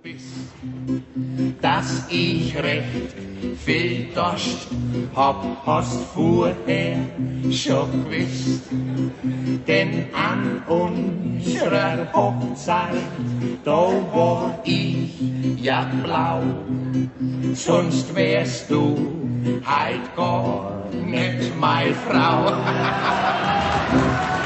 bist, dass ich recht viel Durst hab, hast vorher schon gewusst. Denn an unserer Hochzeit, da war ich ja blau, sonst wärst du heut gar nicht meine Frau.